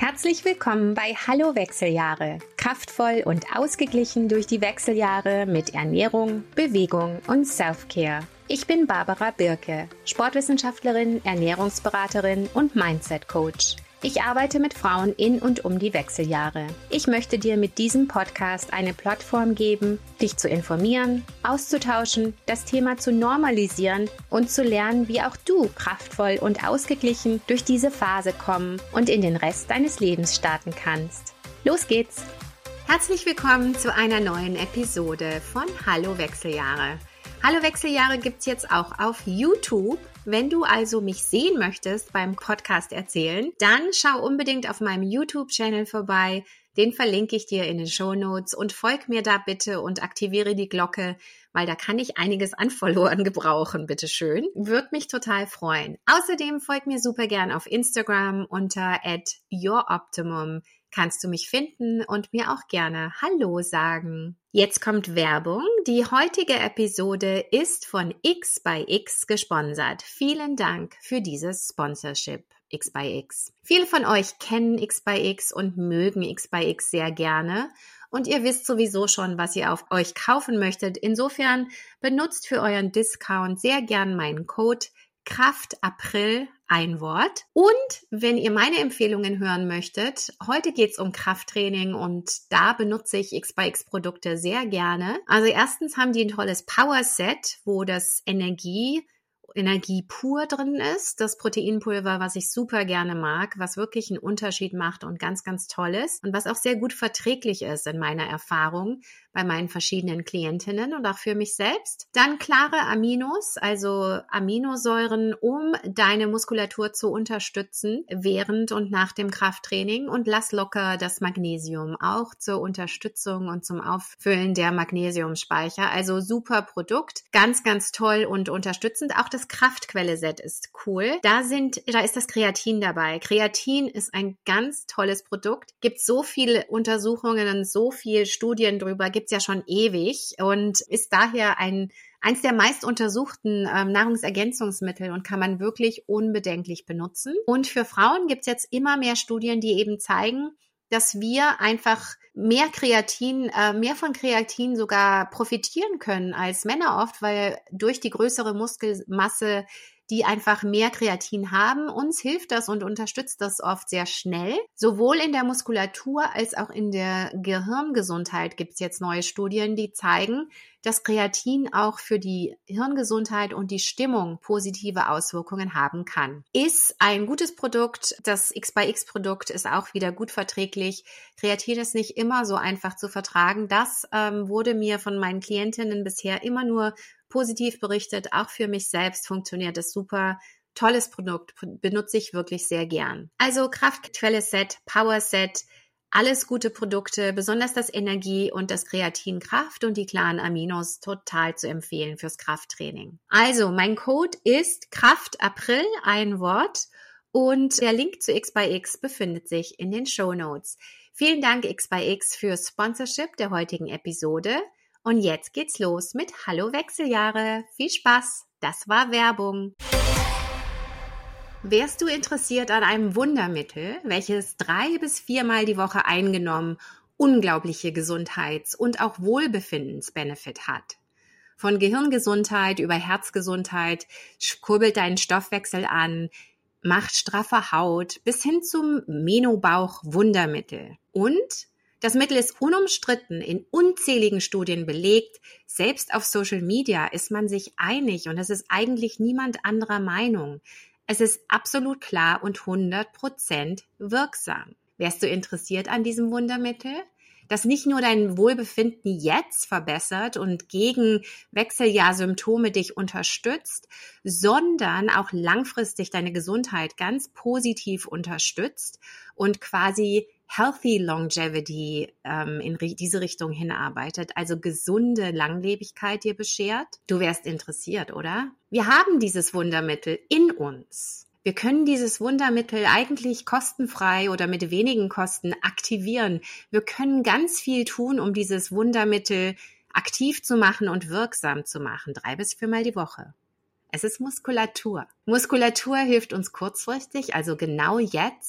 Herzlich willkommen bei Hallo Wechseljahre. Kraftvoll und ausgeglichen durch die Wechseljahre mit Ernährung, Bewegung und Self-Care. Ich bin Barbara Birke, Sportwissenschaftlerin, Ernährungsberaterin und Mindset-Coach. Ich arbeite mit Frauen in und um die Wechseljahre. Ich möchte dir mit diesem Podcast eine Plattform geben, dich zu informieren, auszutauschen, das Thema zu normalisieren und zu lernen, wie auch du kraftvoll und ausgeglichen durch diese Phase kommen und in den Rest deines Lebens starten kannst. Los geht's! Herzlich willkommen zu einer neuen Episode von Hallo Wechseljahre. Hallo Wechseljahre gibt's jetzt auch auf YouTube. Wenn du also mich sehen möchtest beim Podcast erzählen, dann schau unbedingt auf meinem YouTube-Channel vorbei. Den verlinke ich dir in den Shownotes und folg mir da bitte und aktiviere die Glocke, weil da kann ich einiges an Followern gebrauchen, bitteschön. Würde mich total freuen. Außerdem folg mir super gern auf Instagram unter @youroptimum. Kannst du mich finden und mir auch gerne Hallo sagen. Jetzt kommt Werbung. Die heutige Episode ist von X by X gesponsert. Vielen Dank für dieses Sponsorship, X by X. Viele von euch kennen X by X und mögen X by X sehr gerne. Und ihr wisst sowieso schon, was ihr auf euch kaufen möchtet. Insofern benutzt für euren Discount sehr gern meinen Code KRAFTAPRIL, ein Wort. Und wenn ihr meine Empfehlungen hören möchtet, heute geht es um Krafttraining und da benutze ich X by X Produkte sehr gerne. Also erstens haben die ein tolles Power Set, wo das Energie pur drin ist, das Proteinpulver, was ich super gerne mag, was wirklich einen Unterschied macht und ganz, ganz toll ist und was auch sehr gut verträglich ist in meiner Erfahrung bei meinen verschiedenen Klientinnen und auch für mich selbst. Dann klare Aminos, also Aminosäuren, um deine Muskulatur zu unterstützen während und nach dem Krafttraining und lass locker das Magnesium auch zur Unterstützung und zum Auffüllen der Magnesiumspeicher. Also super Produkt, ganz, ganz toll und unterstützend. Auch das Kraftquelle-Set ist cool. Da ist das Kreatin dabei. Kreatin ist ein ganz tolles Produkt. Gibt so viele Untersuchungen und so viele Studien drüber, gibt's ja schon ewig und ist daher eins der meist untersuchten Nahrungsergänzungsmittel und kann man wirklich unbedenklich benutzen. Und für Frauen gibt's jetzt immer mehr Studien, die eben zeigen, dass wir einfach mehr von Kreatin sogar profitieren können als Männer oft, weil durch die größere Muskelmasse die einfach mehr Kreatin haben. Uns hilft das und unterstützt das oft sehr schnell. Sowohl in der Muskulatur als auch in der Gehirngesundheit gibt es jetzt neue Studien, die zeigen, dass Kreatin auch für die Hirngesundheit und die Stimmung positive Auswirkungen haben kann. Ist ein gutes Produkt. Das X by X Produkt ist auch wieder gut verträglich. Kreatin ist nicht immer so einfach zu vertragen. Das wurde mir von meinen Klientinnen bisher immer nur positiv berichtet. Auch für mich selbst funktioniert es super. Tolles Produkt, benutze ich wirklich sehr gern. Also Kraftquelle-Set, Power-Set, alles gute Produkte, besonders das Energie- und das Kreatinkraft und die klaren Aminos total zu empfehlen fürs Krafttraining. Also mein Code ist KRAFTAPRIL, ein Wort, und der Link zu X by X befindet sich in den Shownotes. Vielen Dank X by X für Sponsorship der heutigen Episode. Und jetzt geht's los mit Hallo Wechseljahre. Viel Spaß, das war Werbung. Wärst du interessiert an einem Wundermittel, welches 3 bis 4 Mal die Woche eingenommen unglaubliche Gesundheits- und auch Wohlbefindensbenefit hat? Von Gehirngesundheit über Herzgesundheit, kurbelt deinen Stoffwechsel an, macht straffe Haut bis hin zum Menobauch-Wundermittel. Und das Mittel ist unumstritten, in unzähligen Studien belegt. Selbst auf Social Media ist man sich einig und es ist eigentlich niemand anderer Meinung. Es ist absolut klar und 100% wirksam. Wärst du interessiert an diesem Wundermittel, das nicht nur dein Wohlbefinden jetzt verbessert und gegen Wechseljahrsymptome dich unterstützt, sondern auch langfristig deine Gesundheit ganz positiv unterstützt und quasi Healthy Longevity in diese Richtung hinarbeitet, also gesunde Langlebigkeit dir beschert? Du wärst interessiert, oder? Wir haben dieses Wundermittel in uns. Wir können dieses Wundermittel eigentlich kostenfrei oder mit wenigen Kosten aktivieren. Wir können ganz viel tun, um dieses Wundermittel aktiv zu machen und wirksam zu machen, 3 bis 4 Mal die Woche. Es ist Muskulatur. Muskulatur hilft uns kurzfristig, also genau jetzt,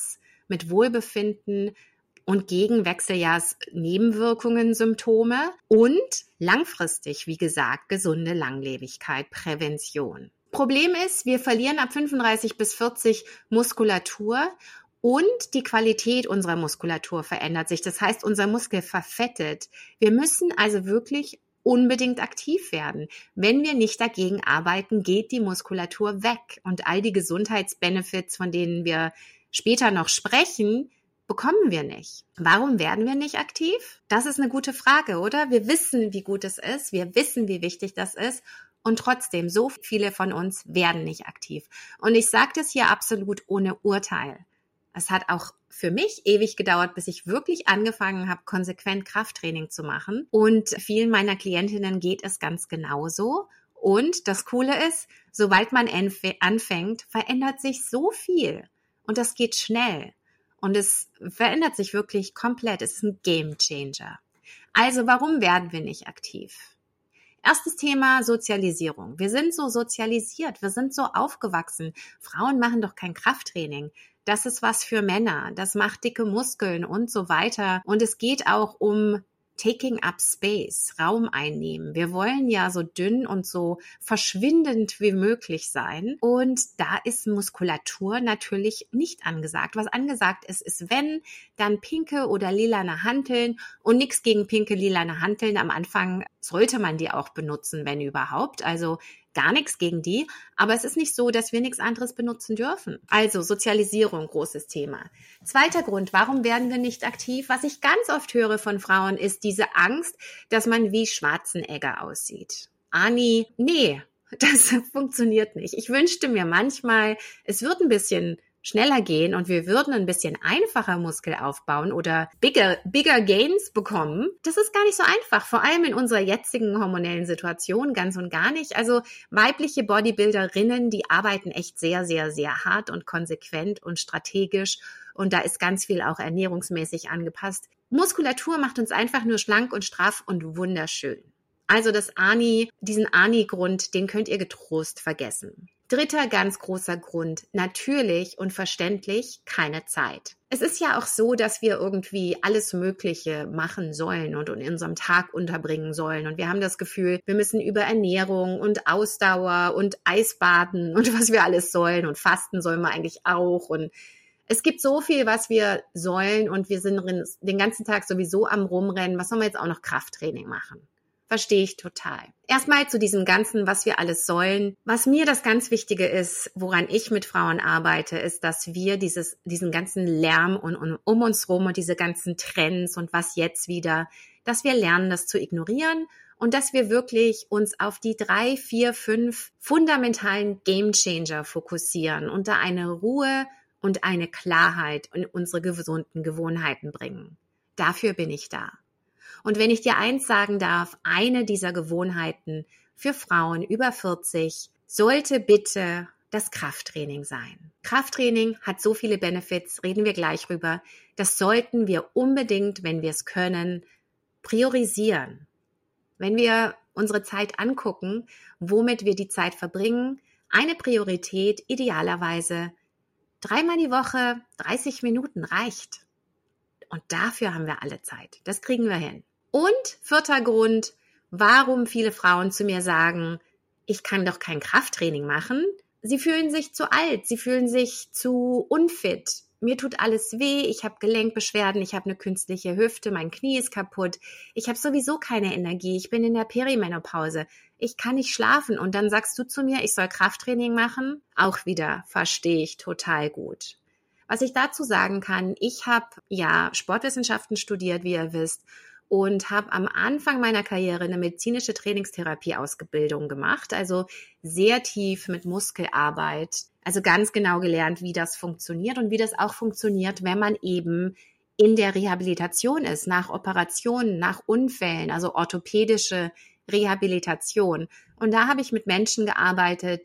mit Wohlbefinden und gegen Wechseljahrsnebenwirkungen, Symptome und langfristig, wie gesagt, gesunde Langlebigkeit, Prävention. Problem ist, wir verlieren ab 35 bis 40 Muskulatur und die Qualität unserer Muskulatur verändert sich. Das heißt, unser Muskel verfettet. Wir müssen also wirklich unbedingt aktiv werden. Wenn wir nicht dagegen arbeiten, geht die Muskulatur weg. Und all die Gesundheitsbenefits, von denen wir später noch sprechen, bekommen wir nicht. Warum werden wir nicht aktiv? Das ist eine gute Frage, oder? Wir wissen, wie gut es ist. Wir wissen, wie wichtig das ist. Und trotzdem, so viele von uns werden nicht aktiv. Und ich sage das hier absolut ohne Urteil. Es hat auch für mich ewig gedauert, bis ich wirklich angefangen habe, konsequent Krafttraining zu machen. Und vielen meiner Klientinnen geht es ganz genauso. Und das Coole ist, sobald man anfängt, verändert sich so viel. Und das geht schnell. Und es verändert sich wirklich komplett. Es ist ein Game Changer. Also warum werden wir nicht aktiv? Erstes Thema, Sozialisierung. Wir sind so sozialisiert, wir sind so aufgewachsen. Frauen machen doch kein Krafttraining. Das ist was für Männer, das macht dicke Muskeln und so weiter. Und es geht auch um taking up space, Raum einnehmen. Wir wollen ja so dünn und so verschwindend wie möglich sein. Und da ist Muskulatur natürlich nicht angesagt. Was angesagt ist, ist wenn, dann pinke oder lilane Hanteln und nichts gegen pinke, lilane Hanteln. Am Anfang sollte man die auch benutzen, wenn überhaupt. Also gar nichts gegen die, aber es ist nicht so, dass wir nichts anderes benutzen dürfen. Also Sozialisierung, großes Thema. Zweiter Grund, warum werden wir nicht aktiv? Was ich ganz oft höre von Frauen, ist diese Angst, dass man wie Schwarzenegger aussieht. Ani, nee, das funktioniert nicht. Ich wünschte mir manchmal, es wird ein bisschen schneller gehen und wir würden ein bisschen einfacher Muskel aufbauen oder bigger gains bekommen. Das ist gar nicht so einfach, vor allem in unserer jetzigen hormonellen Situation ganz und gar nicht. Also weibliche Bodybuilderinnen, die arbeiten echt sehr, sehr, sehr hart und konsequent und strategisch und da ist ganz viel auch ernährungsmäßig angepasst. Muskulatur macht uns einfach nur schlank und straff und wunderschön. Also diesen Ani-Grund, den könnt ihr getrost vergessen. Dritter ganz großer Grund, natürlich und verständlich keine Zeit. Es ist ja auch so, dass wir irgendwie alles Mögliche machen sollen und in unserem Tag unterbringen sollen. Und wir haben das Gefühl, wir müssen über Ernährung und Ausdauer und Eisbaden und was wir alles sollen und Fasten sollen wir eigentlich auch. Und es gibt so viel, was wir sollen und wir sind den ganzen Tag sowieso am Rumrennen. Was sollen wir jetzt auch noch Krafttraining machen? Verstehe ich total. Erstmal zu diesem Ganzen, was wir alles sollen. Was mir das ganz Wichtige ist, woran ich mit Frauen arbeite, ist, dass wir diesen ganzen Lärm und um uns rum und diese ganzen Trends und was jetzt wieder, dass wir lernen, das zu ignorieren und dass wir wirklich uns auf die 3, 4, 5 fundamentalen Gamechanger fokussieren und da eine Ruhe und eine Klarheit in unsere gesunden Gewohnheiten bringen. Dafür bin ich da. Und wenn ich dir eins sagen darf, eine dieser Gewohnheiten für Frauen über 40 sollte bitte das Krafttraining sein. Krafttraining hat so viele Benefits, reden wir gleich rüber. Das sollten wir unbedingt, wenn wir es können, priorisieren. Wenn wir unsere Zeit angucken, womit wir die Zeit verbringen, eine Priorität idealerweise 3-mal die Woche, 30 Minuten reicht. Und dafür haben wir alle Zeit. Das kriegen wir hin. Und vierter Grund, warum viele Frauen zu mir sagen, ich kann doch kein Krafttraining machen. Sie fühlen sich zu alt, sie fühlen sich zu unfit. Mir tut alles weh, ich habe Gelenkbeschwerden, ich habe eine künstliche Hüfte, mein Knie ist kaputt. Ich habe sowieso keine Energie, ich bin in der Perimenopause. Ich kann nicht schlafen. Und dann sagst du zu mir, ich soll Krafttraining machen? Auch wieder, verstehe ich total gut. Was ich dazu sagen kann, ich habe Sportwissenschaften studiert, wie ihr wisst, und habe am Anfang meiner Karriere eine medizinische Trainingstherapie-Ausbildung gemacht, also sehr tief mit Muskelarbeit, also ganz genau gelernt, wie das funktioniert und wie das auch funktioniert, wenn man eben in der Rehabilitation ist, nach Operationen, nach Unfällen, also orthopädische Rehabilitation. Und da habe ich mit Menschen gearbeitet,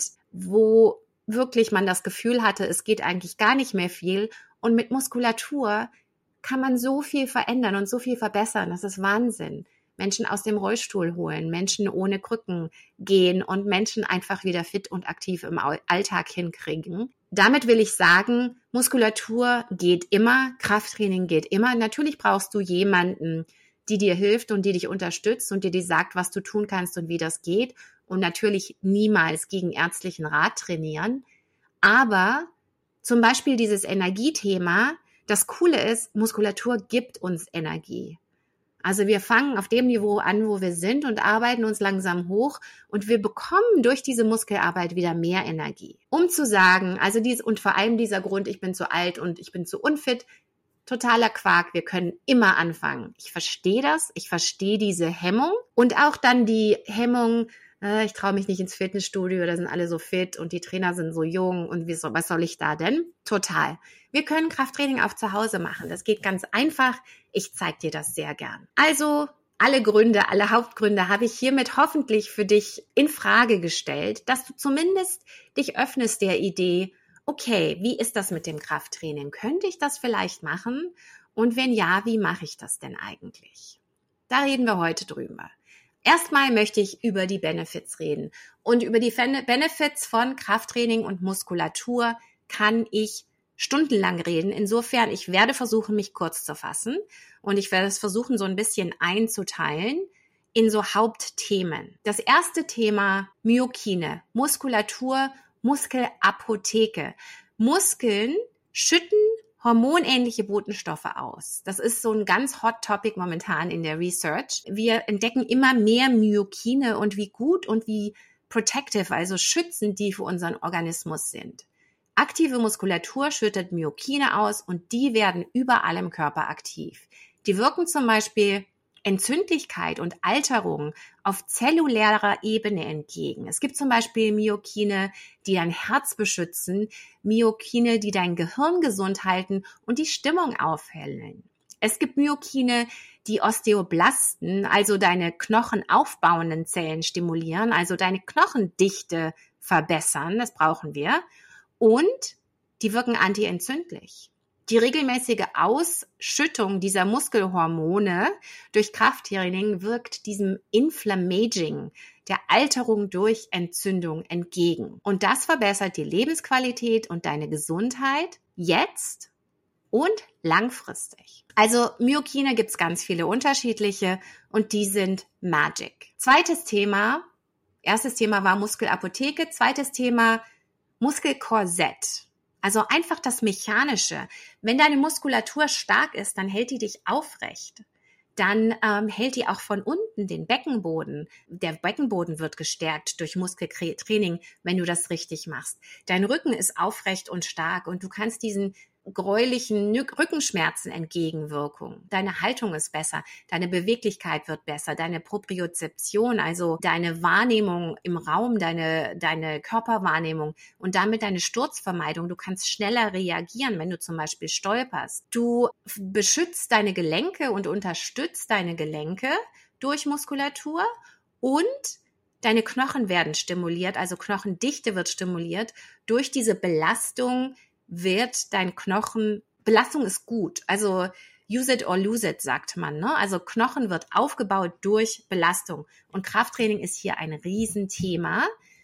wo wirklich man das Gefühl hatte, es geht eigentlich gar nicht mehr viel und mit Muskulatur kann man so viel verändern und so viel verbessern. Das ist Wahnsinn. Menschen aus dem Rollstuhl holen, Menschen ohne Krücken gehen und Menschen einfach wieder fit und aktiv im Alltag hinkriegen. damit will ich sagen, Muskulatur geht immer, Krafttraining geht immer. Natürlich brauchst du jemanden, die dir hilft und die dich unterstützt und die sagt, was du tun kannst und wie das geht. Und natürlich niemals gegen ärztlichen Rat trainieren. Aber zum Beispiel dieses Energiethema, das Coole ist, Muskulatur gibt uns Energie. Also wir fangen auf dem Niveau an, wo wir sind und arbeiten uns langsam hoch und wir bekommen durch diese Muskelarbeit wieder mehr Energie. Um zu sagen, also und vor allem dieser Grund, ich bin zu alt und ich bin zu unfit, totaler Quark, wir können immer anfangen. Ich verstehe das, ich verstehe diese Hemmung und auch dann die Hemmung, ich traue mich nicht ins Fitnessstudio, da sind alle so fit und die Trainer sind so jung und was soll ich da denn? Total. Wir können Krafttraining auch zu Hause machen. Das geht ganz einfach. Ich zeige dir das sehr gern. Also alle Gründe, alle Hauptgründe habe ich hiermit hoffentlich für dich in Frage gestellt, dass du zumindest dich öffnest der Idee, okay, wie ist das mit dem Krafttraining? Könnte ich das vielleicht machen? Und wenn ja, wie mache ich das denn eigentlich? Da reden wir heute drüber. Erstmal möchte ich über die Benefits reden. Und über die Benefits von Krafttraining und Muskulatur kann ich stundenlang reden. Insofern, ich werde versuchen, mich kurz zu fassen. Und ich werde es versuchen, so ein bisschen einzuteilen in so Hauptthemen. Das erste Thema, Myokine, Muskulatur, Muskelapotheke. Muskeln schütten hormonähnliche Botenstoffe aus. Das ist so ein ganz hot topic momentan in der Research. Wir entdecken immer mehr Myokine und wie gut und wie protective, also schützend die für unseren Organismus sind. Aktive Muskulatur schüttet Myokine aus und die werden überall im Körper aktiv. Die wirken zum Beispiel Entzündlichkeit und Alterung auf zellulärer Ebene entgegen. Es gibt zum Beispiel Myokine, die dein Herz beschützen, Myokine, die dein Gehirn gesund halten und die Stimmung aufhellen. Es gibt Myokine, die Osteoblasten, also deine knochenaufbauenden Zellen stimulieren, also deine Knochendichte verbessern, das brauchen wir, und die wirken antientzündlich. Die regelmäßige Ausschüttung dieser Muskelhormone durch Krafttraining wirkt diesem Inflammaging, der Alterung durch Entzündung entgegen. Und das verbessert die Lebensqualität und deine Gesundheit jetzt und langfristig. Also Myokine gibt's ganz viele unterschiedliche und die sind Magic. Zweites Thema, erstes Thema war Muskelapotheke, zweites Thema Muskelkorsett. Also einfach das Mechanische. Wenn deine Muskulatur stark ist, dann hält die dich aufrecht. Dann hält die auch von unten den Beckenboden. Der Beckenboden wird gestärkt durch Muskeltraining, wenn du das richtig machst. Dein Rücken ist aufrecht und stark und du kannst diesen gräulichen Rückenschmerzen entgegenwirken. Deine Haltung ist besser, deine Beweglichkeit wird besser, deine Propriozeption, also deine Wahrnehmung im Raum, deine Körperwahrnehmung und damit deine Sturzvermeidung. Du kannst schneller reagieren, wenn du zum Beispiel stolperst. Du beschützt deine Gelenke und unterstützt deine Gelenke durch Muskulatur und deine Knochen werden stimuliert, also Knochendichte wird stimuliert durch diese Belastung. Wird dein Knochen, Belastung ist gut, also use it or lose it, sagt man, ne? Also Knochen wird aufgebaut durch Belastung und Krafttraining ist hier ein Riesenthema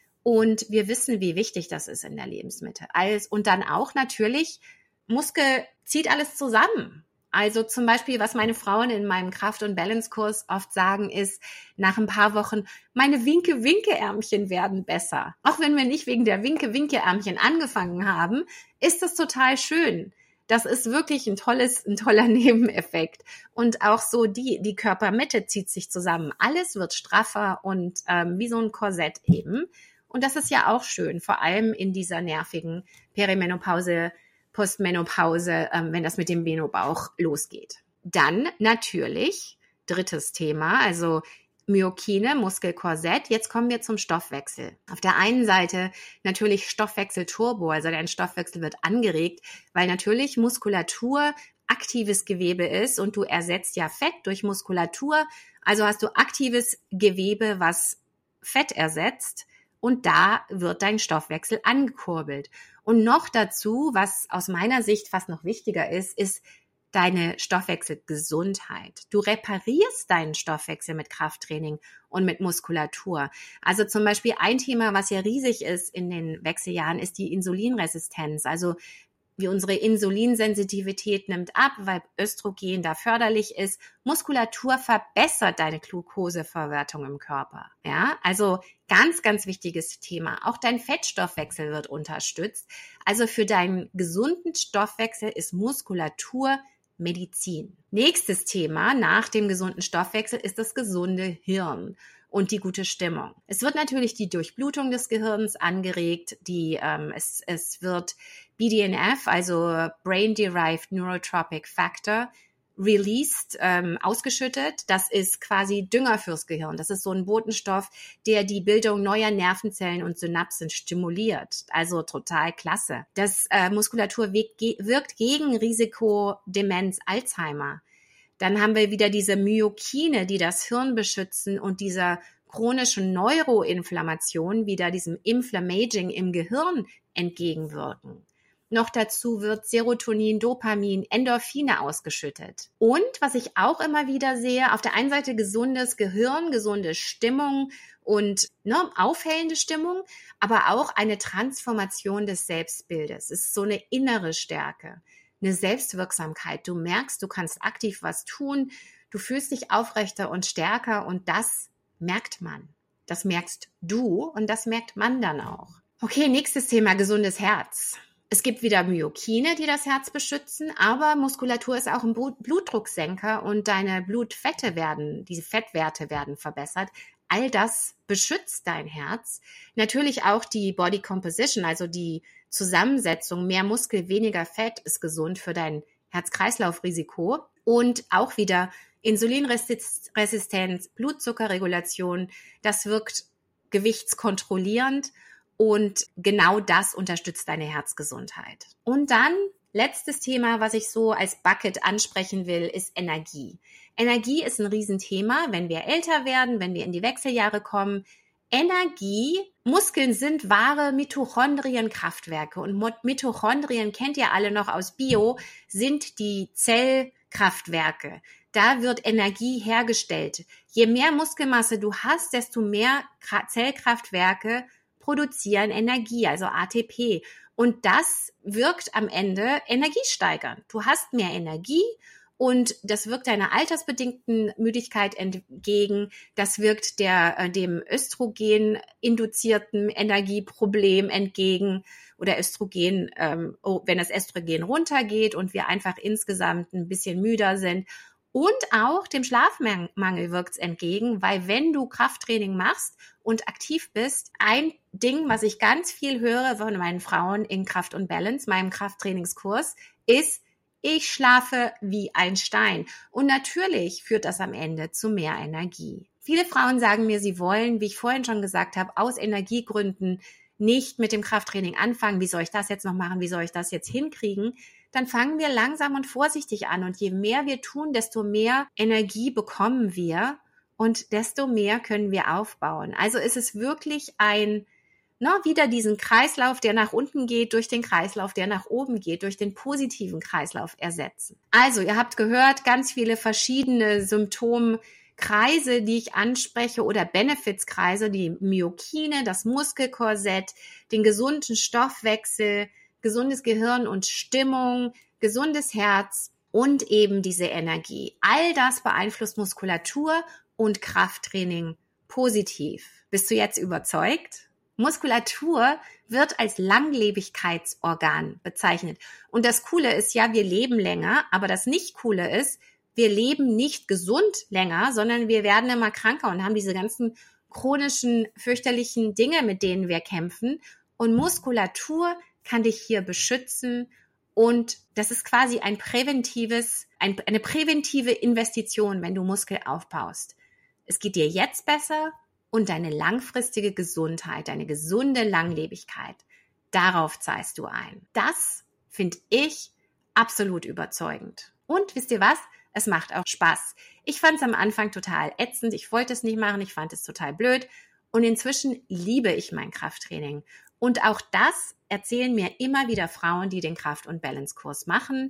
und wir wissen, wie wichtig das ist in der Lebensmitte. Und dann auch natürlich, Muskel zieht alles zusammen. Also zum Beispiel, was meine Frauen in meinem Kraft- und Balance-Kurs oft sagen, ist nach ein paar Wochen, meine Winke-Winke-Ärmchen werden besser. Auch wenn wir nicht wegen der Winke-Winke-Ärmchen angefangen haben, ist das total schön. Das ist wirklich ein toller Nebeneffekt. Und auch so die Körpermitte zieht sich zusammen. Alles wird straffer und wie so ein Korsett eben. Und das ist ja auch schön, vor allem in dieser nervigen Perimenopause, Postmenopause, wenn das mit dem Venobauch losgeht. Dann natürlich, drittes Thema, also Myokine, Muskelkorsett. Jetzt kommen wir zum Stoffwechsel. Auf der einen Seite natürlich Stoffwechselturbo, also dein Stoffwechsel wird angeregt, weil natürlich Muskulatur aktives Gewebe ist und du ersetzt ja Fett durch Muskulatur. Also hast du aktives Gewebe, was Fett ersetzt und da wird dein Stoffwechsel angekurbelt. Und noch dazu, was aus meiner Sicht fast noch wichtiger ist deine Stoffwechselgesundheit. Du reparierst deinen Stoffwechsel mit Krafttraining und mit Muskulatur. Also zum Beispiel ein Thema, was ja riesig ist in den Wechseljahren, ist die Insulinresistenz. Also wie unsere Insulinsensitivität nimmt ab, weil Östrogen da förderlich ist. Muskulatur verbessert deine Glukoseverwertung im Körper. Ja, also ganz, ganz wichtiges Thema. Auch dein Fettstoffwechsel wird unterstützt. Also für deinen gesunden Stoffwechsel ist Muskulatur Medizin. Nächstes Thema nach dem gesunden Stoffwechsel ist das gesunde Hirn und die gute Stimmung. Es wird natürlich die Durchblutung des Gehirns angeregt, es wird BDNF, also Brain-Derived Neurotropic Factor, released, ausgeschüttet. Das ist quasi Dünger fürs Gehirn. Das ist so ein Botenstoff, der die Bildung neuer Nervenzellen und Synapsen stimuliert. Also total klasse. Das Muskulatur wirkt gegen Risiko Demenz, Alzheimer. Dann haben wir wieder diese Myokine, die das Hirn beschützen und dieser chronischen Neuroinflammation, wieder diesem Inflammaging im Gehirn entgegenwirken. Noch dazu wird Serotonin, Dopamin, Endorphine ausgeschüttet. Und was ich auch immer wieder sehe, auf der einen Seite gesundes Gehirn, gesunde Stimmung und aufhellende Stimmung, aber auch eine Transformation des Selbstbildes. Es ist so eine innere Stärke, eine Selbstwirksamkeit. Du merkst, du kannst aktiv was tun, du fühlst dich aufrechter und stärker und das merkt man. Das merkst du und das merkt man dann auch. Okay, nächstes Thema, gesundes Herz. Es gibt wieder Myokine, die das Herz beschützen, aber Muskulatur ist auch ein Blutdrucksenker und deine diese Fettwerte werden verbessert. All das beschützt dein Herz. Natürlich auch die Body Composition, also die Zusammensetzung, mehr Muskel, weniger Fett ist gesund für dein Herz-Kreislauf-Risiko. Und auch wieder Insulinresistenz, Blutzuckerregulation, das wirkt gewichtskontrollierend. Und genau das unterstützt deine Herzgesundheit. Und dann, letztes Thema, was ich so als Bucket ansprechen will, ist Energie. Energie ist ein Riesenthema, wenn wir älter werden, wenn wir in die Wechseljahre kommen. Muskeln sind wahre Mitochondrienkraftwerke. Und Mitochondrien kennt ihr alle noch aus Bio, sind die Zellkraftwerke. Da wird Energie hergestellt. Je mehr Muskelmasse du hast, desto mehr Zellkraftwerke produzieren Energie, also ATP. Und das wirkt am Ende energiesteigernd. Du hast mehr Energie und das wirkt deiner altersbedingten Müdigkeit entgegen. Das wirkt dem Östrogen-induzierten Energieproblem entgegen oder Östrogen, wenn das Östrogen runtergeht und wir einfach insgesamt ein bisschen müder sind. Und auch dem Schlafmangel wirkt es entgegen, weil wenn du Krafttraining machst und aktiv bist, ein Ding, was ich ganz viel höre von meinen Frauen in Kraft und Balance, meinem Krafttrainingskurs, ist, ich schlafe wie ein Stein. Und natürlich führt das am Ende zu mehr Energie. Viele Frauen sagen mir, sie wollen, wie ich vorhin schon gesagt habe, aus Energiegründen nicht mit dem Krafttraining anfangen. Wie soll ich das jetzt noch machen? Wie soll ich das jetzt hinkriegen? Dann fangen wir langsam und vorsichtig an. Und je mehr wir tun, desto mehr Energie bekommen wir und desto mehr können wir aufbauen. Also ist es wirklich wieder diesen Kreislauf, der nach unten geht, durch den Kreislauf, der nach oben geht, durch den positiven Kreislauf ersetzen. Also ihr habt gehört, ganz viele verschiedene Symptomkreise, die ich anspreche oder Benefitskreise, die Myokine, das Muskelkorsett, den gesunden Stoffwechsel, gesundes Gehirn und Stimmung, gesundes Herz und eben diese Energie. All das beeinflusst Muskulatur und Krafttraining positiv. Bist du jetzt überzeugt? Muskulatur wird als Langlebigkeitsorgan bezeichnet. Und das Coole ist ja, wir leben länger, aber das Nicht-Coole ist, wir leben nicht gesund länger, sondern wir werden immer kranker und haben diese ganzen chronischen, fürchterlichen Dinge, mit denen wir kämpfen. Und Muskulatur kann dich hier beschützen und das ist quasi eine präventive Investition, wenn du Muskel aufbaust. Es geht dir jetzt besser und deine langfristige Gesundheit, deine gesunde Langlebigkeit, darauf zahlst du ein. Das finde ich absolut überzeugend. Und wisst ihr was? Es macht auch Spaß. Ich fand es am Anfang total ätzend, ich wollte es nicht machen, ich fand es total blöd und inzwischen liebe ich mein Krafttraining. Und auch das erzählen mir immer wieder Frauen, die den Kraft- und Balance-Kurs machen,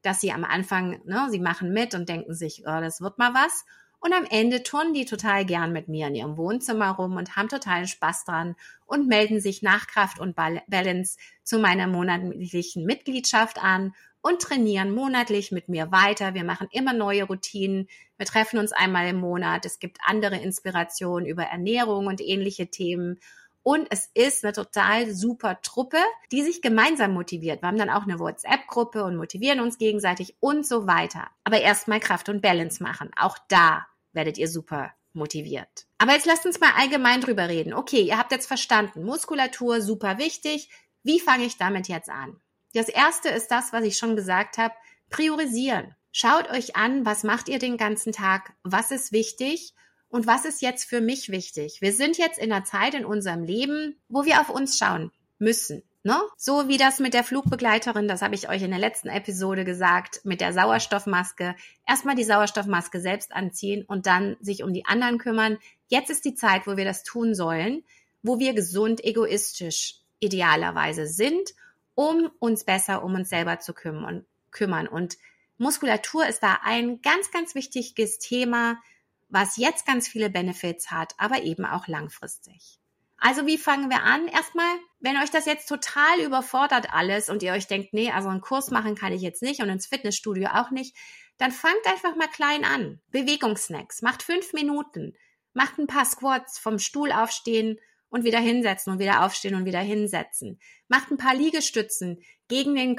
dass sie am Anfang, sie machen mit und denken sich, oh, das wird mal was. Und am Ende turnen die total gern mit mir in ihrem Wohnzimmer rum und haben totalen Spaß dran und melden sich nach Kraft und Balance zu meiner monatlichen Mitgliedschaft an und trainieren monatlich mit mir weiter. Wir machen immer neue Routinen. Wir treffen uns einmal im Monat. Es gibt andere Inspirationen über Ernährung und ähnliche Themen. Und es ist eine total super Truppe, die sich gemeinsam motiviert. Wir haben dann auch eine WhatsApp-Gruppe und motivieren uns gegenseitig und so weiter. Aber erstmal Kraft und Balance machen. Auch da werdet ihr super motiviert. Aber jetzt lasst uns mal allgemein drüber reden. Okay, ihr habt jetzt verstanden, Muskulatur super wichtig. Wie fange ich damit jetzt an? Das erste ist das, was ich schon gesagt habe, priorisieren. Schaut euch an, was macht ihr den ganzen Tag? Was ist wichtig? Und was ist jetzt für mich wichtig? Wir sind jetzt in einer Zeit in unserem Leben, wo wir auf uns schauen müssen. Ne? So wie das mit der Flugbegleiterin, das habe ich euch in der letzten Episode gesagt, mit der Sauerstoffmaske. Erstmal die Sauerstoffmaske selbst anziehen und dann sich um die anderen kümmern. Jetzt ist die Zeit, wo wir das tun sollen, wo wir gesund, egoistisch idealerweise sind, um uns besser um uns selber zu kümmern. Und Muskulatur ist da ein ganz, ganz wichtiges Thema, was jetzt ganz viele Benefits hat, aber eben auch langfristig. Also wie fangen wir an? Erstmal, wenn euch das jetzt total überfordert alles und ihr euch denkt, nee, also einen Kurs machen kann ich jetzt nicht und ins Fitnessstudio auch nicht, dann fangt einfach mal klein an. Bewegungssnacks, macht 5 Minuten, macht ein paar Squats, vom Stuhl aufstehen und wieder hinsetzen und wieder aufstehen und wieder hinsetzen. Macht ein paar Liegestützen gegen die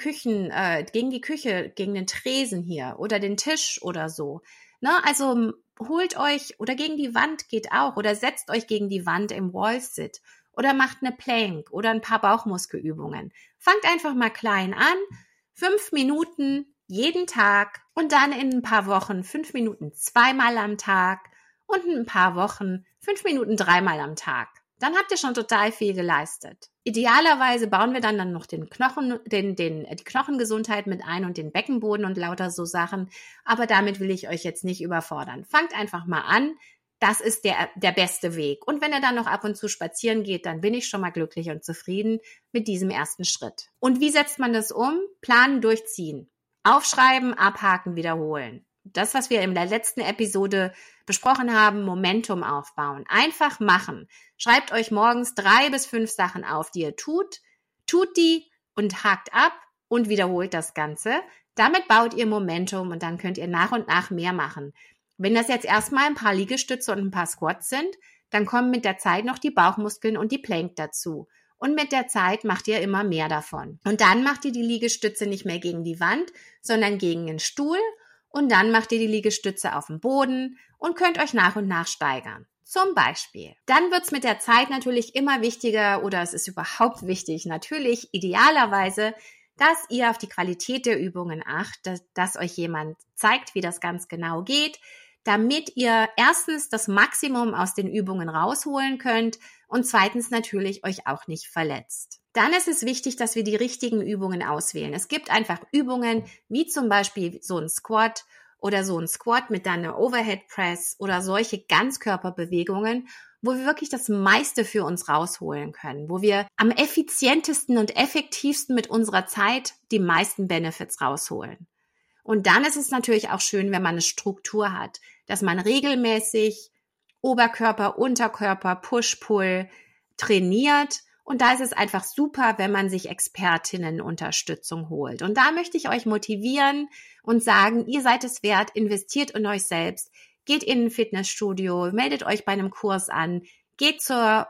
Küche, gegen den Tresen hier oder den Tisch oder so. Ne? Also holt euch oder gegen die Wand geht auch oder setzt euch gegen die Wand im Wall-Sit oder macht eine Plank oder ein paar Bauchmuskelübungen. Fangt einfach mal klein an, 5 Minuten jeden Tag und dann in ein paar Wochen 5 Minuten 2-mal am Tag und in ein paar Wochen 5 Minuten 3-mal am Tag. Dann habt ihr schon total viel geleistet. Idealerweise bauen wir dann noch die Knochengesundheit mit ein und den Beckenboden und lauter so Sachen. Aber damit will ich euch jetzt nicht überfordern. Fangt einfach mal an. Das ist der beste Weg. Und wenn ihr dann noch ab und zu spazieren geht, dann bin ich schon mal glücklich und zufrieden mit diesem ersten Schritt. Und wie setzt man das um? Planen, durchziehen. Aufschreiben, abhaken, wiederholen. Das, was wir in der letzten Episode besprochen haben, Momentum aufbauen. Einfach machen. Schreibt euch morgens 3 bis 5 Sachen auf, die ihr tut die und hakt ab und wiederholt das Ganze. Damit baut ihr Momentum und dann könnt ihr nach und nach mehr machen. Wenn das jetzt erstmal ein paar Liegestütze und ein paar Squats sind, dann kommen mit der Zeit noch die Bauchmuskeln und die Plank dazu. Und mit der Zeit macht ihr immer mehr davon. Und dann macht ihr die Liegestütze nicht mehr gegen die Wand, sondern gegen den Stuhl. Und dann macht ihr die Liegestütze auf dem Boden und könnt euch nach und nach steigern. Zum Beispiel. Dann wird es mit der Zeit natürlich immer wichtiger oder es ist überhaupt wichtig, natürlich idealerweise, dass ihr auf die Qualität der Übungen achtet, dass euch jemand zeigt, wie das ganz genau geht, damit ihr erstens das Maximum aus den Übungen rausholen könnt und zweitens natürlich euch auch nicht verletzt. Dann ist es wichtig, dass wir die richtigen Übungen auswählen. Es gibt einfach Übungen, wie zum Beispiel so ein Squat oder so ein Squat mit einer Overhead Press oder solche Ganzkörperbewegungen, wo wir wirklich das meiste für uns rausholen können, wo wir am effizientesten und effektivsten mit unserer Zeit die meisten Benefits rausholen. Und dann ist es natürlich auch schön, wenn man eine Struktur hat, dass man regelmäßig Oberkörper, Unterkörper, Push-Pull trainiert. Und da ist es einfach super, wenn man sich Expertinnenunterstützung holt. Und da möchte ich euch motivieren und sagen, ihr seid es wert, investiert in euch selbst, geht in ein Fitnessstudio, meldet euch bei einem Kurs an, geht zur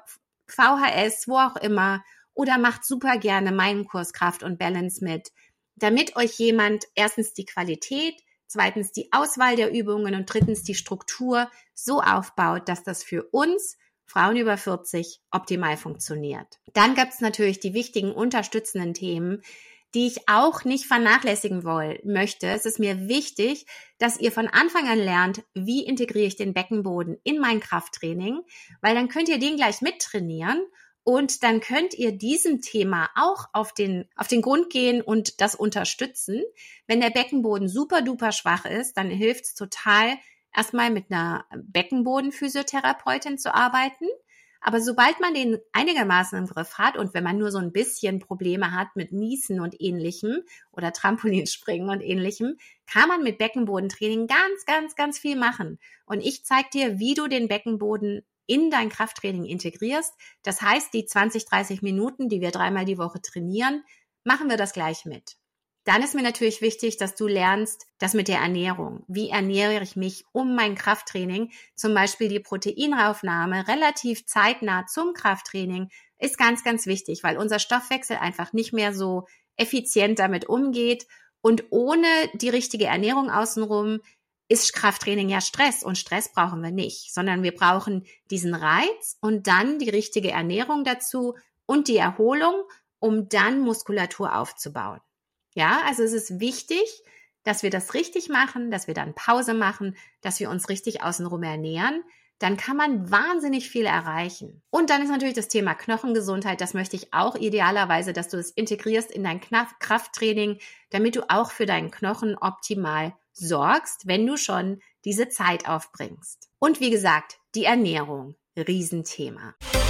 VHS, wo auch immer, oder macht super gerne meinen Kurs Kraft und Balance mit, damit euch jemand erstens die Qualität, zweitens die Auswahl der Übungen und drittens die Struktur so aufbaut, dass das für uns Frauen über 40 optimal funktioniert. Dann gibt es natürlich die wichtigen unterstützenden Themen, die ich auch nicht vernachlässigen möchte. Es ist mir wichtig, dass ihr von Anfang an lernt, wie integriere ich den Beckenboden in mein Krafttraining, weil dann könnt ihr den gleich mittrainieren und dann könnt ihr diesem Thema auch auf den Grund gehen und das unterstützen. Wenn der Beckenboden super duper schwach ist, dann hilft es total, erstmal mit einer Beckenbodenphysiotherapeutin zu arbeiten. Aber sobald man den einigermaßen im Griff hat und wenn man nur so ein bisschen Probleme hat mit Niesen und Ähnlichem oder Trampolinspringen und Ähnlichem, kann man mit Beckenbodentraining ganz, ganz, ganz viel machen. Und ich zeige dir, wie du den Beckenboden in dein Krafttraining integrierst. Das heißt, die 20, 30 Minuten, die wir 3-mal die Woche trainieren, machen wir das gleich mit. Dann ist mir natürlich wichtig, dass du lernst, das mit der Ernährung. Wie ernähre ich mich um mein Krafttraining? Zum Beispiel die Proteinaufnahme relativ zeitnah zum Krafttraining ist ganz, ganz wichtig, weil unser Stoffwechsel einfach nicht mehr so effizient damit umgeht. Und ohne die richtige Ernährung außenrum ist Krafttraining ja Stress und Stress brauchen wir nicht, sondern wir brauchen diesen Reiz und dann die richtige Ernährung dazu und die Erholung, um dann Muskulatur aufzubauen. Ja, also es ist wichtig, dass wir das richtig machen, dass wir dann Pause machen, dass wir uns richtig außenrum ernähren. Dann kann man wahnsinnig viel erreichen. Und dann ist natürlich das Thema Knochengesundheit. Das möchte ich auch idealerweise, dass du es integrierst in dein Krafttraining, damit du auch für deinen Knochen optimal sorgst, wenn du schon diese Zeit aufbringst. Und wie gesagt, die Ernährung, Riesenthema.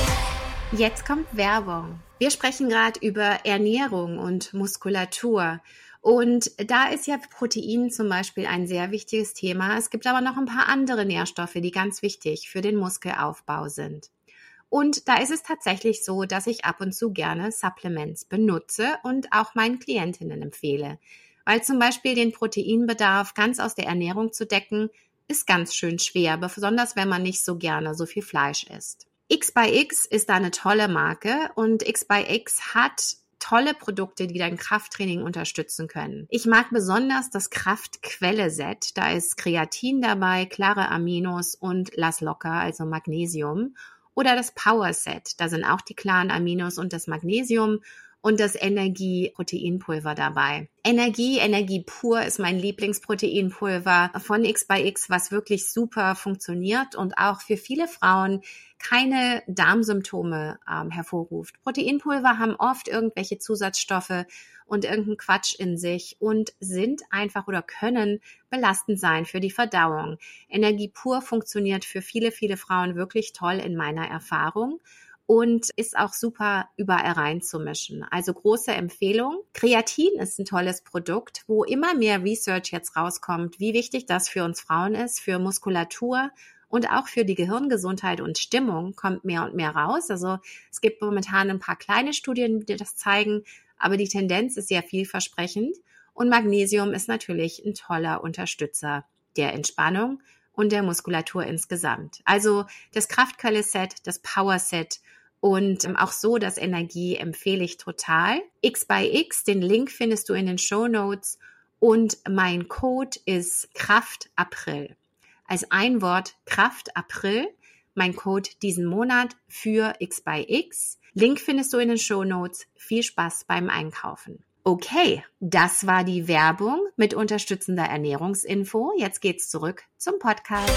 Jetzt kommt Werbung. Wir sprechen gerade über Ernährung und Muskulatur. Und da ist ja Protein zum Beispiel ein sehr wichtiges Thema. Es gibt aber noch ein paar andere Nährstoffe, die ganz wichtig für den Muskelaufbau sind. Und da ist es tatsächlich so, dass ich ab und zu gerne Supplements benutze und auch meinen Klientinnen empfehle. Weil zum Beispiel den Proteinbedarf ganz aus der Ernährung zu decken, ist ganz schön schwer, besonders wenn man nicht so gerne so viel Fleisch isst. X-by-X ist da eine tolle Marke und X-by-X hat tolle Produkte, die dein Krafttraining unterstützen können. Ich mag besonders das Kraftquelle-Set. Da ist Kreatin dabei, klare Aminos und Lass locker, also Magnesium. Oder das Power-Set. Da sind auch die klaren Aminos und das Magnesium und das Energie-Proteinpulver dabei. Energie pur ist mein Lieblingsproteinpulver von X-by-X, was wirklich super funktioniert und auch für viele Frauen keine Darmsymptome hervorruft. Proteinpulver haben oft irgendwelche Zusatzstoffe und irgendeinen Quatsch in sich und sind einfach oder können belastend sein für die Verdauung. Energie pur funktioniert für viele, viele Frauen wirklich toll in meiner Erfahrung. Und ist auch super überall reinzumischen. Also große Empfehlung. Kreatin ist ein tolles Produkt, wo immer mehr Research jetzt rauskommt, wie wichtig das für uns Frauen ist, für Muskulatur und auch für die Gehirngesundheit und Stimmung kommt mehr und mehr raus. Also es gibt momentan ein paar kleine Studien, die das zeigen, aber die Tendenz ist sehr vielversprechend. Und Magnesium ist natürlich ein toller Unterstützer der Entspannung und der Muskulatur insgesamt. Also das Kraftquelle-Set, das Power-Set und auch so das Energie empfehle ich total. X-by-X, den Link findest du in den Shownotes und mein Code ist KRAFTAPRIL. Als ein Wort KRAFTAPRIL, mein Code diesen Monat für X-by-X. Link findest du in den Shownotes. Viel Spaß beim Einkaufen. Okay, das war die Werbung mit unterstützender Ernährungsinfo. Jetzt geht's zurück zum Podcast.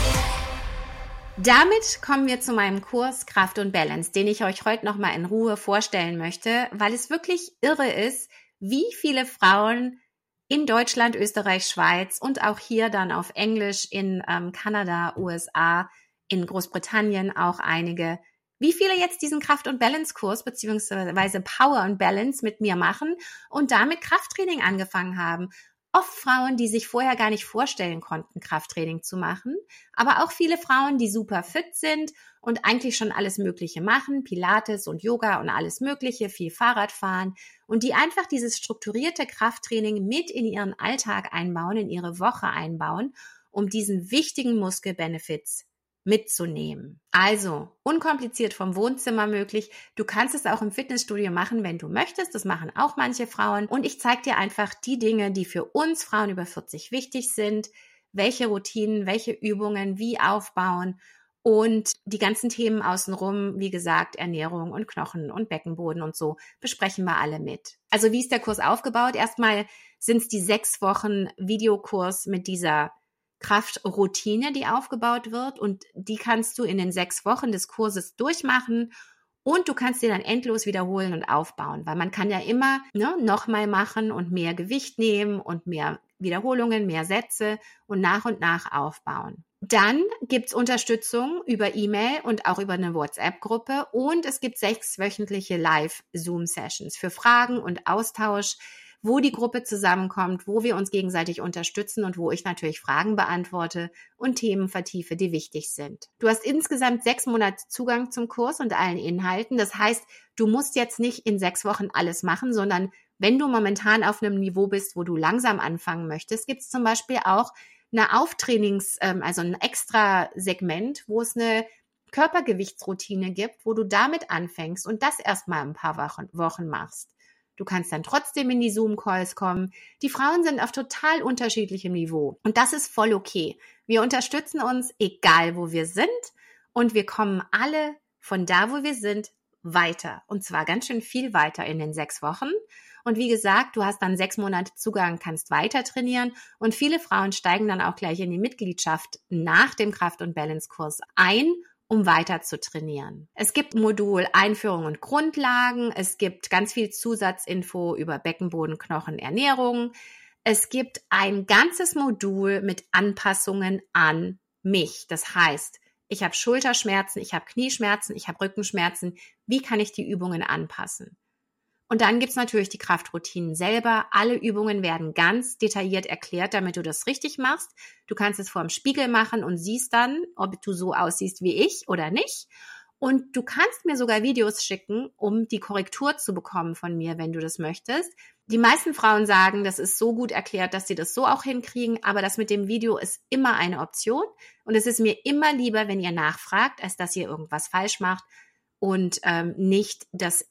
Damit kommen wir zu meinem Kurs Kraft und Balance, den ich euch heute nochmal in Ruhe vorstellen möchte, weil es wirklich irre ist, wie viele Frauen in Deutschland, Österreich, Schweiz und auch hier dann auf Englisch in Kanada, USA, in Großbritannien auch einige, wie viele jetzt diesen Kraft- und Balance-Kurs beziehungsweise Power und Balance mit mir machen und damit Krafttraining angefangen haben. Oft Frauen, die sich vorher gar nicht vorstellen konnten, Krafttraining zu machen, aber auch viele Frauen, die super fit sind und eigentlich schon alles Mögliche machen, Pilates und Yoga und alles Mögliche, viel Fahrrad fahren und die einfach dieses strukturierte Krafttraining mit in ihren Alltag einbauen, in ihre Woche einbauen, um diesen wichtigen Muskelbenefits mitzunehmen. Also unkompliziert vom Wohnzimmer möglich. Du kannst es auch im Fitnessstudio machen, wenn du möchtest. Das machen auch manche Frauen. Und ich zeige dir einfach die Dinge, die für uns Frauen über 40 wichtig sind, welche Routinen, welche Übungen, wie aufbauen und die ganzen Themen außenrum, wie gesagt, Ernährung und Knochen und Beckenboden und so, besprechen wir alle mit. Also wie ist der Kurs aufgebaut? Erstmal sind es die 6 Wochen Videokurs mit dieser Kraftroutine, die aufgebaut wird und die kannst du in den 6 Wochen des Kurses durchmachen und du kannst sie dann endlos wiederholen und aufbauen, weil man kann ja immer nochmal machen und mehr Gewicht nehmen und mehr Wiederholungen, mehr Sätze und nach aufbauen. Dann gibt's Unterstützung über E-Mail und auch über eine WhatsApp-Gruppe und es gibt 6 wöchentliche Live-Zoom-Sessions für Fragen und Austausch, wo die Gruppe zusammenkommt, wo wir uns gegenseitig unterstützen und wo ich natürlich Fragen beantworte und Themen vertiefe, die wichtig sind. Du hast insgesamt 6 Monate Zugang zum Kurs und allen Inhalten. Das heißt, du musst jetzt nicht in 6 Wochen alles machen, sondern wenn du momentan auf einem Niveau bist, wo du langsam anfangen möchtest, gibt es zum Beispiel auch eine also ein extra Segment, wo es eine Körpergewichtsroutine gibt, wo du damit anfängst und das erstmal ein paar Wochen machst. Du kannst dann trotzdem in die Zoom-Calls kommen. Die Frauen sind auf total unterschiedlichem Niveau und das ist voll okay. Wir unterstützen uns, egal wo wir sind und wir kommen alle von da, wo wir sind, weiter und zwar ganz schön viel weiter in den 6 Wochen. Und wie gesagt, du hast dann 6 Monate Zugang, kannst weiter trainieren und viele Frauen steigen dann auch gleich in die Mitgliedschaft nach dem Kraft- und Balance-Kurs ein, um weiter zu trainieren. Es gibt Modul Einführung und Grundlagen, es gibt ganz viel Zusatzinfo über Beckenboden, Knochen, Ernährung. Es gibt ein ganzes Modul mit Anpassungen an mich. Das heißt, ich habe Schulterschmerzen, ich habe Knieschmerzen, ich habe Rückenschmerzen. Wie kann ich die Übungen anpassen? Und dann gibt's natürlich die Kraftroutinen selber. Alle Übungen werden ganz detailliert erklärt, damit du das richtig machst. Du kannst es vor dem Spiegel machen und siehst dann, ob du so aussiehst wie ich oder nicht. Und du kannst mir sogar Videos schicken, um die Korrektur zu bekommen von mir, wenn du das möchtest. Die meisten Frauen sagen, das ist so gut erklärt, dass sie das so auch hinkriegen. Aber das mit dem Video ist immer eine Option. Und es ist mir immer lieber, wenn ihr nachfragt, als dass ihr irgendwas falsch macht und nicht das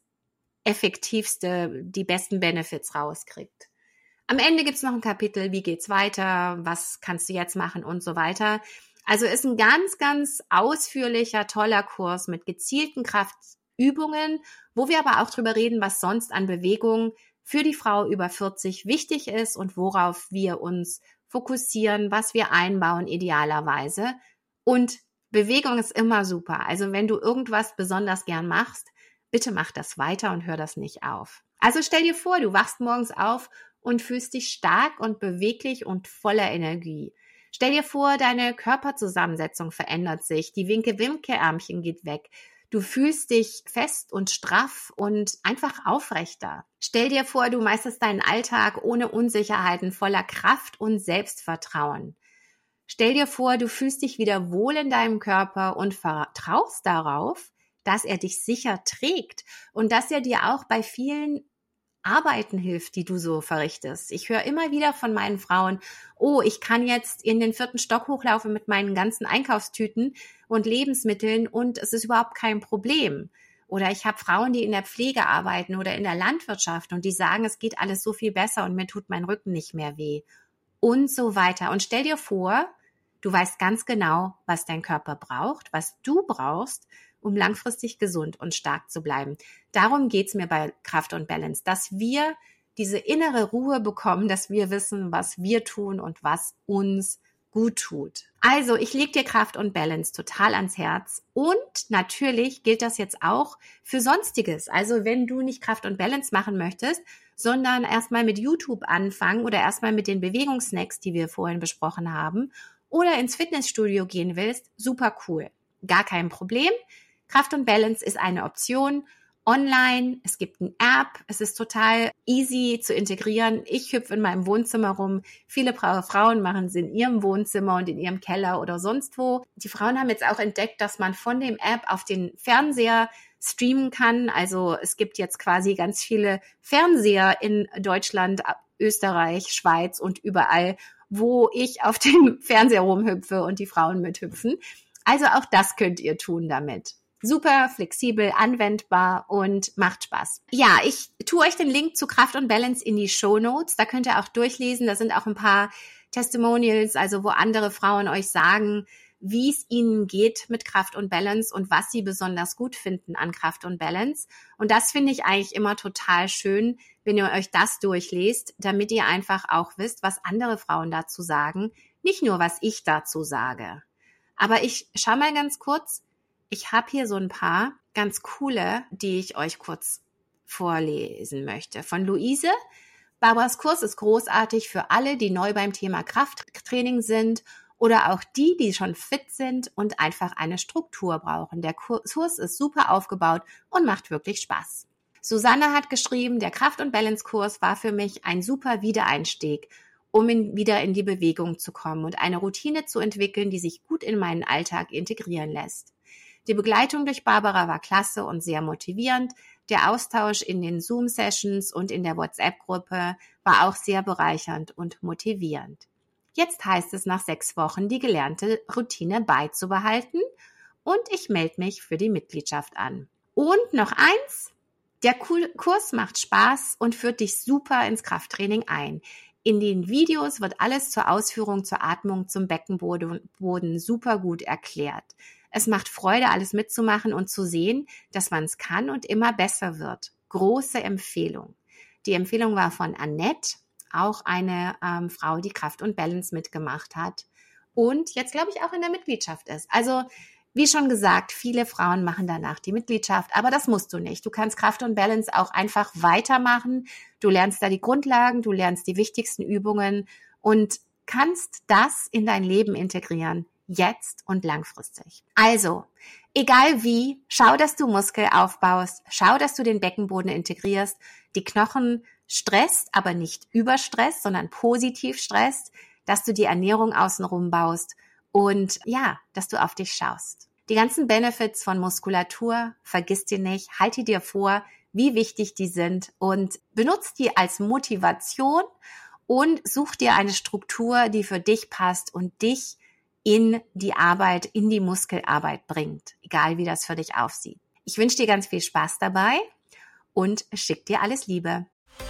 effektivste, die besten Benefits rauskriegt. Am Ende gibt's noch ein Kapitel, wie geht's weiter, was kannst du jetzt machen und so weiter. Also ist ein ganz, ganz ausführlicher, toller Kurs mit gezielten Kraftübungen, wo wir aber auch drüber reden, was sonst an Bewegung für die Frau über 40 wichtig ist und worauf wir uns fokussieren, was wir einbauen idealerweise. Und Bewegung ist immer super. Also wenn du irgendwas besonders gern machst, bitte mach das weiter und hör das nicht auf. Also stell dir vor, du wachst morgens auf und fühlst dich stark und beweglich und voller Energie. Stell dir vor, deine Körperzusammensetzung verändert sich, die Winke-Winke-Ärmchen geht weg. Du fühlst dich fest und straff und einfach aufrechter. Stell dir vor, du meisterst deinen Alltag ohne Unsicherheiten, voller Kraft und Selbstvertrauen. Stell dir vor, du fühlst dich wieder wohl in deinem Körper und vertraust darauf, dass er dich sicher trägt und dass er dir auch bei vielen Arbeiten hilft, die du so verrichtest. Ich höre immer wieder von meinen Frauen, oh, ich kann jetzt in den 4. Stock hochlaufen mit meinen ganzen Einkaufstüten und Lebensmitteln und es ist überhaupt kein Problem. Oder ich habe Frauen, die in der Pflege arbeiten oder in der Landwirtschaft und die sagen, es geht alles so viel besser und mir tut mein Rücken nicht mehr weh und so weiter. Und stell dir vor, du weißt ganz genau, was dein Körper braucht, was du brauchst, um langfristig gesund und stark zu bleiben. Darum geht's mir bei Kraft und Balance, dass wir diese innere Ruhe bekommen, dass wir wissen, was wir tun und was uns gut tut. Also, ich lege dir Kraft und Balance total ans Herz und natürlich gilt das jetzt auch für Sonstiges. Also, wenn du nicht Kraft und Balance machen möchtest, sondern erstmal mit YouTube anfangen oder erstmal mit den Bewegungssnacks, die wir vorhin besprochen haben, oder ins Fitnessstudio gehen willst, super cool. Gar kein Problem. Kraft und Balance ist eine Option online. Es gibt eine App. Es ist total easy zu integrieren. Ich hüpfe in meinem Wohnzimmer rum. Viele Frauen machen es in ihrem Wohnzimmer und in ihrem Keller oder sonst wo. Die Frauen haben jetzt auch entdeckt, dass man von dem App auf den Fernseher streamen kann. Also es gibt jetzt quasi ganz viele Fernseher in Deutschland, Österreich, Schweiz und überall, wo ich auf dem Fernseher rumhüpfe und die Frauen mithüpfen. Also auch das könnt ihr tun damit. Super flexibel, anwendbar und macht Spaß. Ja, ich tue euch den Link zu Kraft und Balance in die Shownotes. Da könnt ihr auch durchlesen. Da sind auch ein paar Testimonials, also wo andere Frauen euch sagen, wie es ihnen geht mit Kraft und Balance und was sie besonders gut finden an Kraft und Balance. Und das finde ich eigentlich immer total schön, wenn ihr euch das durchlest, damit ihr einfach auch wisst, was andere Frauen dazu sagen. Nicht nur, was ich dazu sage. Aber ich schau mal ganz kurz. Ich habe hier so ein paar ganz coole, die ich euch kurz vorlesen möchte. Von Luise. Barbaras Kurs ist großartig für alle, die neu beim Thema Krafttraining sind oder auch die, die schon fit sind und einfach eine Struktur brauchen. Der Kurs ist super aufgebaut und macht wirklich Spaß. Susanne hat geschrieben, der Kraft- und Balance-Kurs war für mich ein super Wiedereinstieg, um wieder in die Bewegung zu kommen und eine Routine zu entwickeln, die sich gut in meinen Alltag integrieren lässt. Die Begleitung durch Barbara war klasse und sehr motivierend. Der Austausch in den Zoom-Sessions und in der WhatsApp-Gruppe war auch sehr bereichernd und motivierend. Jetzt heißt es nach 6 Wochen, die gelernte Routine beizubehalten und ich melde mich für die Mitgliedschaft an. Und noch eins, der Kurs macht Spaß und führt dich super ins Krafttraining ein. In den Videos wird alles zur Ausführung, zur Atmung, zum Beckenboden super gut erklärt. Es macht Freude, alles mitzumachen und zu sehen, dass man es kann und immer besser wird. Große Empfehlung. Die Empfehlung war von Annette, auch eine Frau, die Kraft und Balance mitgemacht hat und jetzt, glaube ich, auch in der Mitgliedschaft ist. Also, wie schon gesagt, viele Frauen machen danach die Mitgliedschaft, aber das musst du nicht. Du kannst Kraft und Balance auch einfach weitermachen. Du lernst da die Grundlagen, du lernst die wichtigsten Übungen und kannst das in dein Leben integrieren, jetzt und langfristig. Also, egal wie, schau, dass du Muskel aufbaust, schau, dass du den Beckenboden integrierst, die Knochen stresst, aber nicht überstresst, sondern positiv stresst, dass du die Ernährung außenrum baust und ja, dass du auf dich schaust. Die ganzen Benefits von Muskulatur, vergiss die nicht, halte dir vor, wie wichtig die sind und benutz die als Motivation und such dir eine Struktur, die für dich passt und dich in die Arbeit, in die Muskelarbeit bringt, egal wie das für dich aussieht. Ich wünsche dir ganz viel Spaß dabei und schick dir alles Liebe.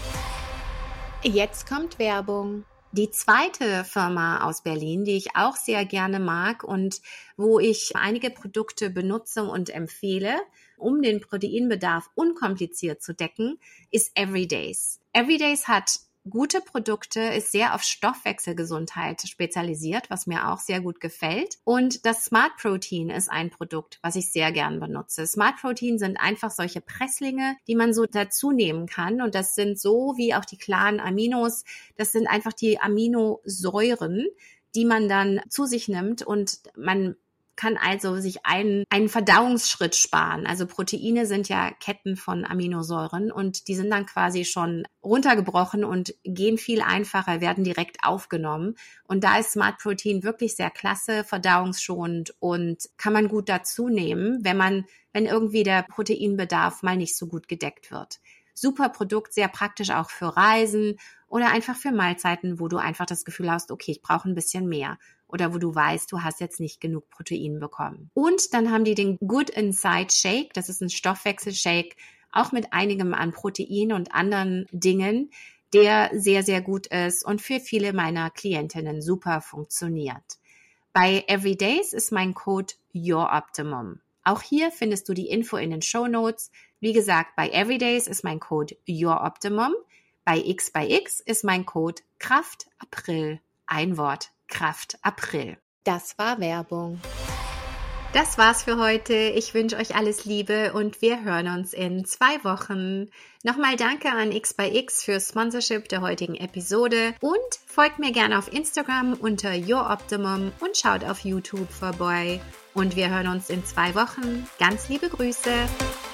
Jetzt kommt Werbung. Die zweite Firma aus Berlin, die ich auch sehr gerne mag und wo ich einige Produkte benutze und empfehle, um den Proteinbedarf unkompliziert zu decken, ist Everydays. Everydays hat gute Produkte, ist sehr auf Stoffwechselgesundheit spezialisiert, was mir auch sehr gut gefällt. Und das Smart Protein ist ein Produkt, was ich sehr gern benutze. Smart Protein sind einfach solche Presslinge, die man so dazu nehmen kann. Und das sind so wie auch die klaren Aminos. Das sind einfach die Aminosäuren, die man dann zu sich nimmt und man kann also sich einen Verdauungsschritt sparen. Also Proteine sind ja Ketten von Aminosäuren und die sind dann quasi schon runtergebrochen und gehen viel einfacher, werden direkt aufgenommen. Und da ist Smart Protein wirklich sehr klasse, verdauungsschonend und kann man gut dazu nehmen, wenn irgendwie der Proteinbedarf mal nicht so gut gedeckt wird. Super Produkt, sehr praktisch auch für Reisen oder einfach für Mahlzeiten, wo du einfach das Gefühl hast, okay, ich brauche ein bisschen mehr. Oder wo du weißt, du hast jetzt nicht genug Protein bekommen. Und dann haben die den Good Inside Shake, das ist ein Stoffwechselshake, auch mit einigem an Protein und anderen Dingen, der sehr, sehr gut ist und für viele meiner Klientinnen super funktioniert. Bei Everydays ist mein Code YourOptimum. Auch hier findest du die Info in den Shownotes. Wie gesagt, bei Everydays ist mein Code YourOptimum. Bei X ist mein Code KRAFTAPRIL. Ein Wort. Kraft April. Das war Werbung. Das war's für heute. Ich wünsche euch alles Liebe und wir hören uns in 2 Wochen. Nochmal danke an X für Sponsorship der heutigen Episode und folgt mir gerne auf Instagram unter YourOptimum und schaut auf YouTube vorbei. Und wir hören uns in 2 Wochen. Ganz liebe Grüße.